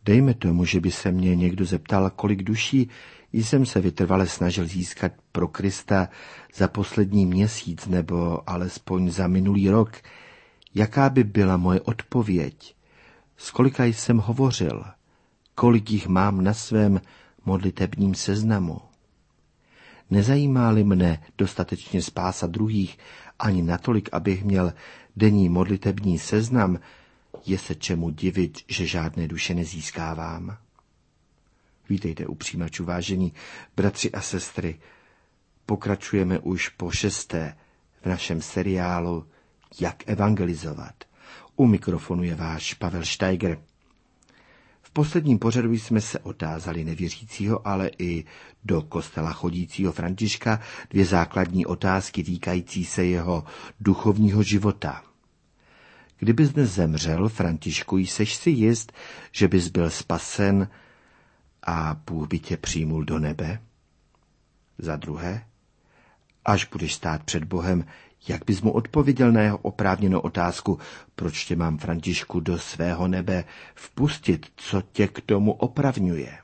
Dejme tomu, že by se mě někdo zeptal, kolik duší jsem se vytrvale snažil získat pro Krista za poslední měsíc nebo alespoň za minulý rok. Jaká by byla moje odpověď? S kolika jsem hovořil? Kolik jich mám na svém modlitebním seznamu? Nezajímá-li mne dostatečně spása druhých ani natolik, abych měl denní modlitební seznam, je se čemu divit, že žádné duše nezískávám. Vítejte u přijímačů, vážení bratři a sestry. Pokračujeme už po 6. v našem seriálu Jak evangelizovat. U mikrofonu je váš Pavel Steiger. V posledním pořadu jsme se otázali nevěřícího, ale i do kostela chodícího Františka 2 základní otázky týkající se jeho duchovního života. Kdybys dnes zemřel, Františku, jseš si jist, že bys byl spasen a Bůh by tě přijmul do nebe? Za druhé, až budeš stát před Bohem, jak bys mu odpověděl na jeho oprávněnou otázku, proč tě mám, Františku, do svého nebe vpustit, co tě k tomu opravňuje?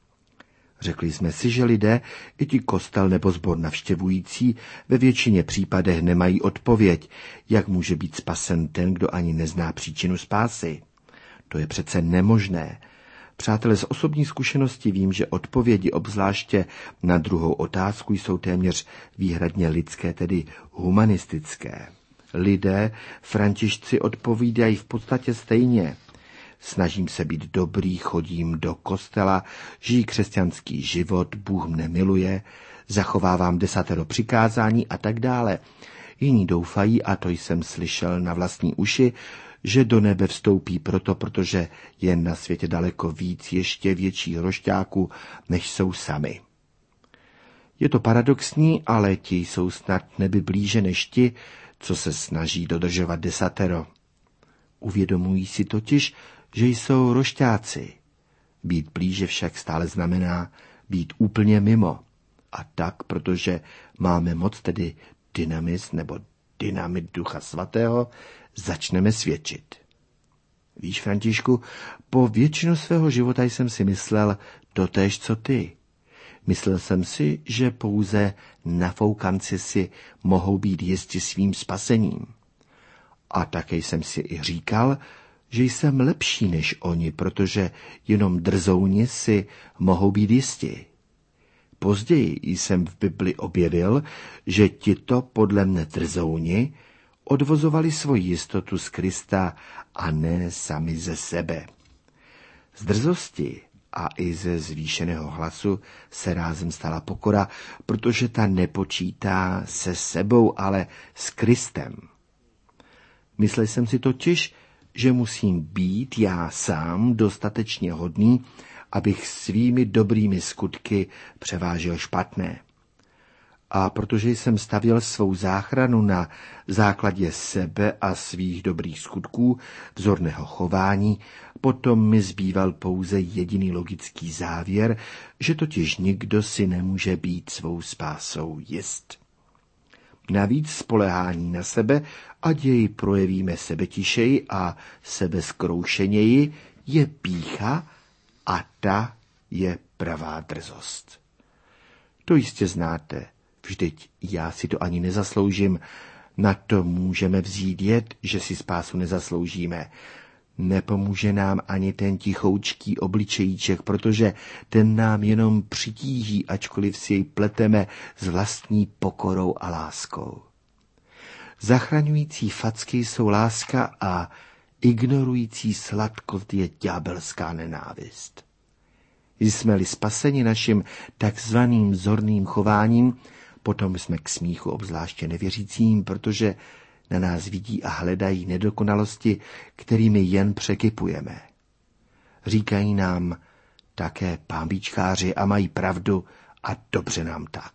Řekli jsme si, že lidé, i ti kostel nebo sbor navštěvující, ve většině případech nemají odpověď, jak může být spasen ten, kdo ani nezná příčinu spásy. To je přece nemožné. Přátelé, z osobní zkušenosti vím, že odpovědi obzvláště na druhou otázku jsou téměř výhradně lidské, tedy humanistické. Lidé, Františci, odpovídají v podstatě stejně. Snažím se být dobrý, chodím do kostela, žijí křesťanský život, Bůh mne miluje, zachovávám 10 přikázání a tak dále. Jiní doufají, a to jsem slyšel na vlastní uši, že do nebe vstoupí protože je na světě daleko víc ještě větších rošťáků, než jsou sami. Je to paradoxní, ale ti jsou snad nebi blíže než ti, co se snaží dodržovat 10. Uvědomují si totiž, že jsou rošťáci. Být blíže však stále znamená být úplně mimo. A tak, protože máme moc, tedy dynamis nebo dynamit Ducha Svatého, začneme svědčit. Víš, Františku, po většinu svého života jsem si myslel totéž, co ty. Myslel jsem si, že pouze nafoukanci si mohou být jisti svým spasením. A také jsem si i říkal, že jsem lepší než oni, protože jenom drzouni si mohou být jisti. Později jsem v Bibli objevil, že tito podle mne drzouni odvozovali svoji jistotu z Krista a ne sami ze sebe. Z drzosti a i ze zvýšeného hlasu se rázem stala pokora, protože ta nepočítá se sebou, ale s Kristem. Myslel jsem si totiž, že musím být já sám dostatečně hodný, abych svými dobrými skutky převážel špatné. A protože jsem stavěl svou záchranu na základě sebe a svých dobrých skutků, vzorného chování, potom mi zbýval pouze jediný logický závěr, že totiž nikdo si nemůže být svou spásou jist. Navíc spoléhání na sebe, ať jej projevíme sebetišeji a sebezkroušeněji, je pýcha a ta je pravá drzost. To jistě znáte, vždyť já si to ani nezasloužím, na to můžeme vzít jed, že si spásu nezasloužíme. Nepomůže nám ani ten tichoučký obličejíček, protože ten nám jenom přitíží, ačkoliv si jej pleteme s vlastní pokorou a láskou. Zachraňující facky jsou láska a ignorující sladkost je ďábelská nenávist. Jsme-li spaseni naším takzvaným vzorným chováním, potom jsme k smíchu obzvláště nevěřícím, protože na nás vidí a hledají nedokonalosti, kterými jen překypujeme. Říkají nám také pánbičkáři a mají pravdu a dobře nám tak.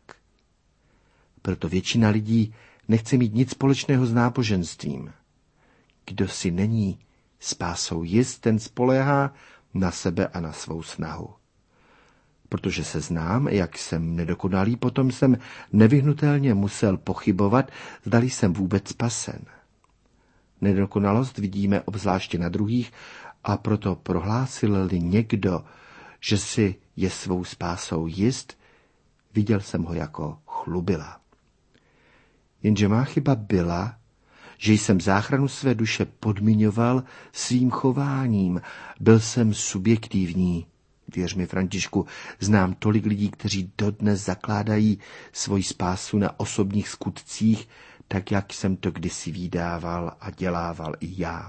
Proto většina lidí nechce mít nic společného s náboženstvím. Kdo si není spásou jist, ten spoléhá na sebe a na svou snahu. Protože se znám, jak jsem nedokonalý, potom jsem nevyhnutelně musel pochybovat, zdali jsem vůbec spasen. Nedokonalost vidíme obzvláště na druhých A proto prohlásil-li někdo, že si je svou spásou jist, viděl jsem ho jako chlubila. Jenže má chyba byla, že jsem záchranu své duše podmiňoval svým chováním. Byl jsem subjektivní. Věř mi, Františku, znám tolik lidí, kteří dodnes zakládají svoji spásu na osobních skutcích, tak jak jsem to kdysi vydával a dělával i já.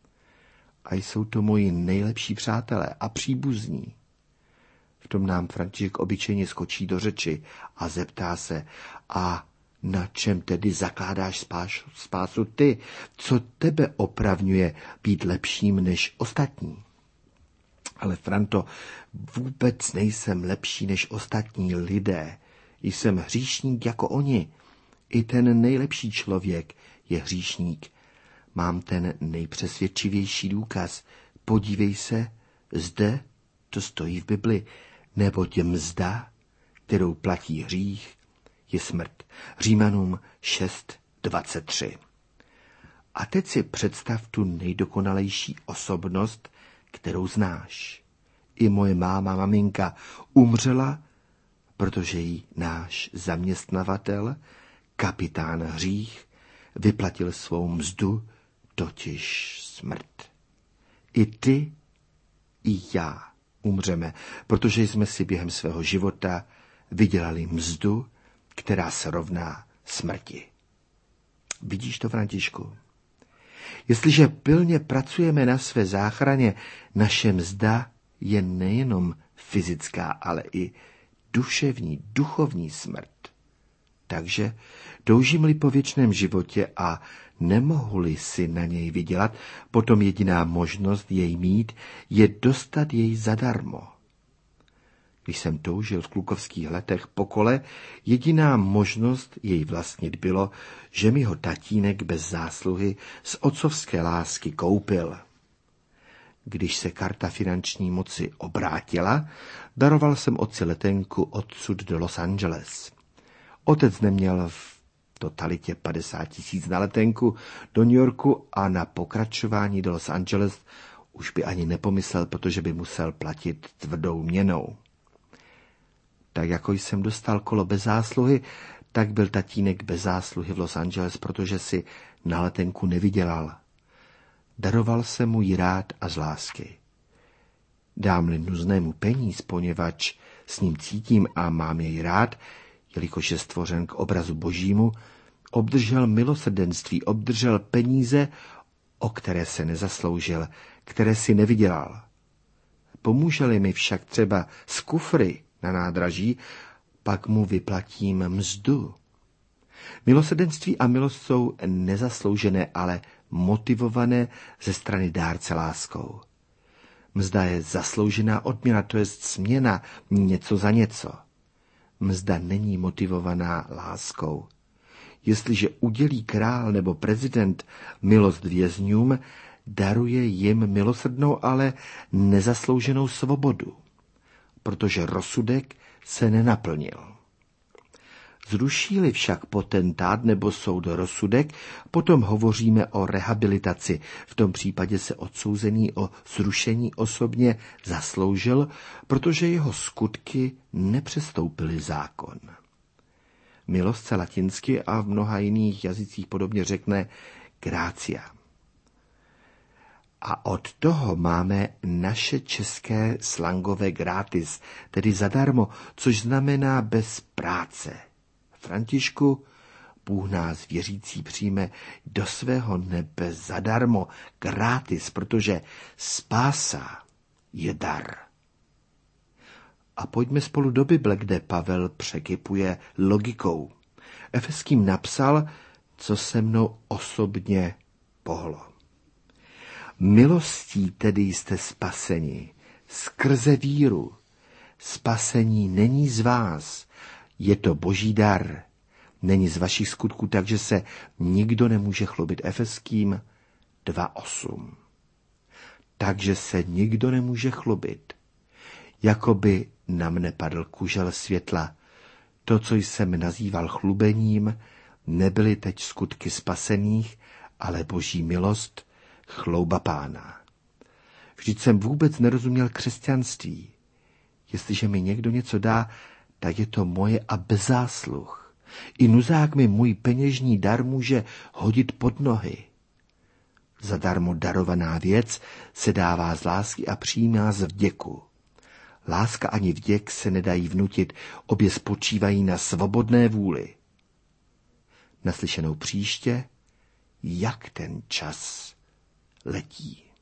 A jsou to moji nejlepší přátelé a příbuzní. V tom nám František obyčejně skočí do řeči a zeptá se, a na čem tedy zakládáš spásu ty? Co tebe opravňuje být lepším než ostatní? Ale Franto, vůbec nejsem lepší než ostatní lidé. Jsem hříšník jako oni. I ten nejlepší člověk je hříšník. Mám ten nejpřesvědčivější důkaz. Podívej se, zde to stojí v Bibli, neboť mzda, kterou platí hřích, je smrt. Římanům 6:23. A teď si představ tu nejdokonalejší osobnost, kterou znáš. I moje maminka umřela, protože jí náš zaměstnavatel, kapitán hřích, vyplatil svou mzdu, totiž smrt. I ty, i já umřeme, protože jsme si během svého života vydělali mzdu, která se rovná smrti. Vidíš to, Františku? Jestliže pilně pracujeme na své záchraně, naše mzda je nejenom fyzická, ale i duševní, duchovní smrt. Takže toužím-li po věčném životě a nemohu-li si na něj vydělat, potom jediná možnost jej mít je dostat jej zadarmo. Když jsem toužil v klukovských letech po kole, jediná možnost jej vlastnit bylo, že mi ho tatínek bez zásluhy z otcovské lásky koupil. Když se karta finanční moci obrátila, daroval jsem otci letenku odsud do Los Angeles. Otec neměl v totalitě 50 000 na letenku do New Yorku a na pokračování do Los Angeles už by ani nepomyslel, protože by musel platit tvrdou měnou. Tak jako jsem dostal kolo bez zásluhy, tak byl tatínek bez zásluhy v Los Angeles, protože si na letenku nevydělal. Daroval jsem mu ji rád a z lásky. Dám-li nuznému peníz, poněvadž s ním cítím a mám jej rád, jelikož je stvořen k obrazu božímu, obdržel milosrdenství, obdržel peníze, o které se nezasloužil, které si nevydělal. Pomůže-li mi však třeba z kufry na nádraží, pak mu vyplatím mzdu. Milosrdenství a milost jsou nezasloužené, ale motivované ze strany dárce láskou. Mzda je zasloužená odměna, to je směna, něco za něco. Mzda není motivovaná láskou. Jestliže udělí král nebo prezident milost vězňům, daruje jim milosrdnou, ale nezaslouženou svobodu, protože rozsudek se nenaplnil. Zruší-li však potentát nebo soud rozsudek, potom hovoříme o rehabilitaci. V tom případě se odsouzený o zrušení osobně zasloužil, protože jeho skutky nepřestoupily zákon. Milost se latinsky a v mnoha jiných jazycích podobně řekne gratia. A od toho máme naše české slangové gratis, tedy zadarmo, což znamená bez práce. Františku, Bůh nás věřící přijme do svého nebe zadarmo, gratis, protože spása je dar. A pojďme spolu do Bible, kde Pavel překypuje logikou. Efeským napsal, co se mnou osobně pohlo. Milostí tedy jste spaseni, skrze víru. Spasení není z vás, je to boží dar. Není z vašich skutků, takže se nikdo nemůže chlubit. Efeským 2:8. Takže se nikdo nemůže chlubit. Jakoby na mne padl kužel světla. To, co jsem nazýval chlubením, nebyly teď skutky spasených, ale boží milost, chlouba Pána. Vždyť jsem vůbec nerozuměl křesťanství. Jestliže mi někdo něco dá, tak je to moje a bez zásluh. I nuzák mi můj peněžní dar může hodit pod nohy. Zadarmo darovaná věc se dává z lásky a přijímá z vděku. Láska ani vděk se nedají vnutit, obě spočívají na svobodné vůli. Naslyšenou příště, jak ten čas letí.